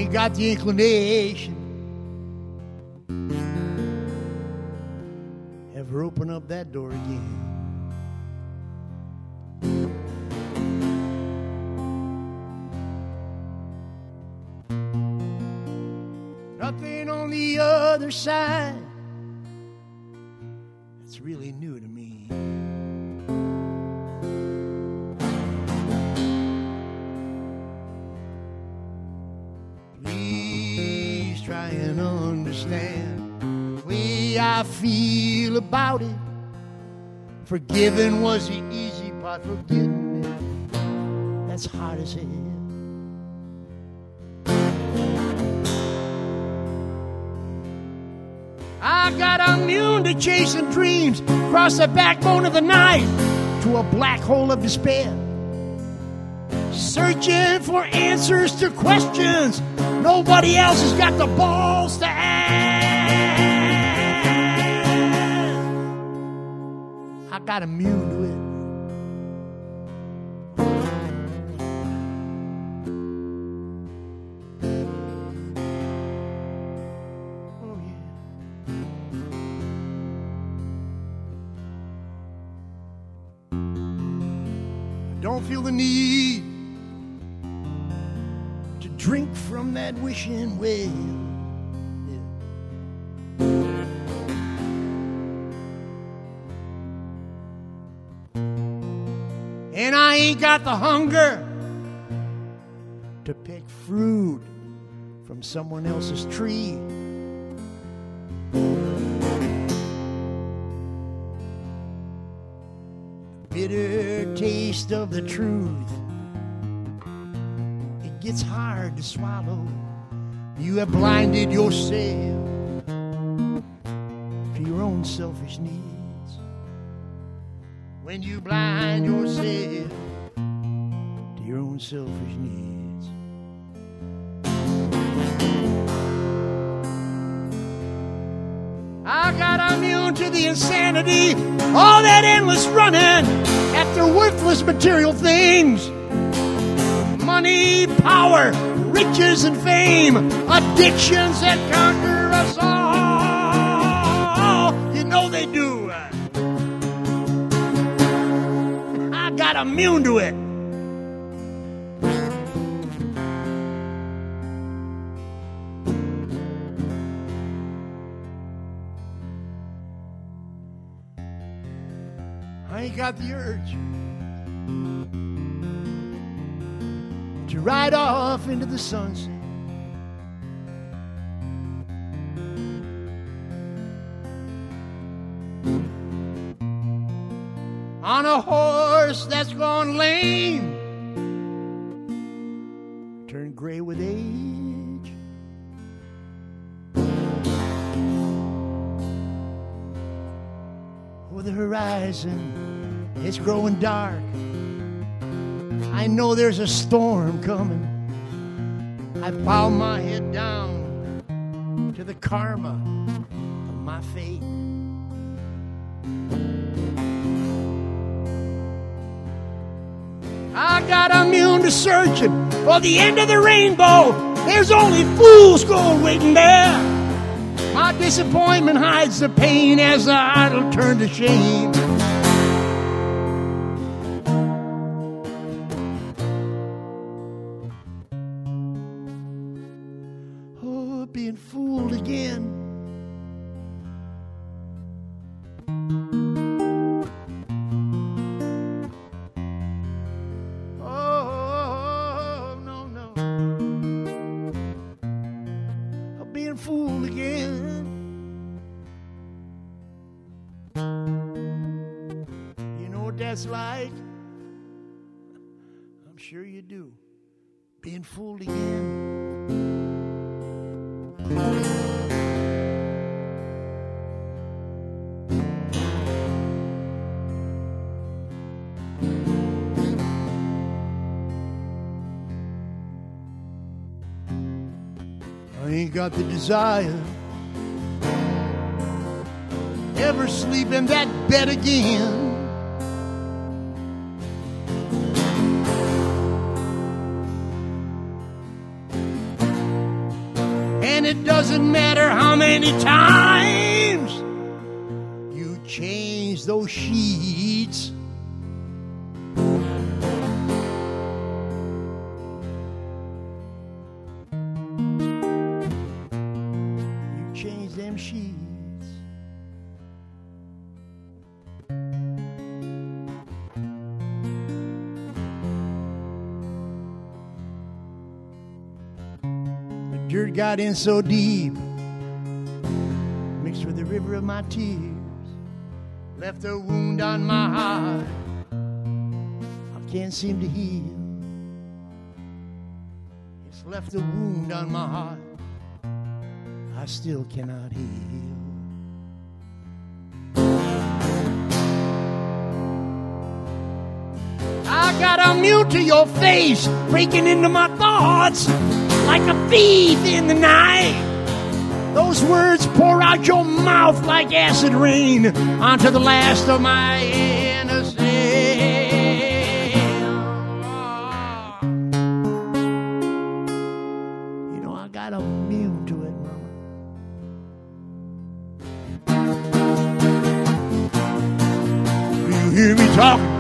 ain't got the inclination. Ever open up that door again? Nothing on the other side that's really new to me. Please try and understand the way I feel about it. Forgiving was the easy part, forgetting it, that's hard as hell. I got immune to chasing dreams across the backbone of the night to a black hole of despair, searching for answers to questions nobody else has got the balls to ask. I got immune to it. Don't feel the need to drink from that wishing well. And I ain't got the hunger to pick fruit from someone else's tree. Bitter taste of the truth, it gets hard to swallow. You have blinded yourself to your own selfish needs. When you blind yourself to your own selfish needs. I got immune to the insanity, all that endless running after worthless material things. Money, power, riches, and fame, addictions that conquer us all. You know they do. I got immune to it. I ain't got the urge to ride off into the sunset. On a horse that's gone lame, turned gray with age. Over the horizon, it's growing dark. I know there's a storm coming. I bow my head down to the karma of my fate. I got immune to searching for the end of the rainbow. There's only fool's gold waiting there. My disappointment hides the pain as the idol turn to shame. Oh, being fooled again. Oh, no, no. I'm being fooled again. You know what that's like? I'm sure you do. Being fooled again. I ain't got the desire ever sleep in that bed again. it doesn't matter how many times you change those sheets. You change them sheets. Dirt got in so deep, mixed with the river of my tears, left a wound on my heart I can't seem to heal. It's left a wound on my heart I still cannot heal. I got immune to your face, breaking into my thoughts like a thief in the night. Those words pour out your mouth like acid rain onto the last of my innocence. You know, I got immune to it, Mama. Do you hear me talking?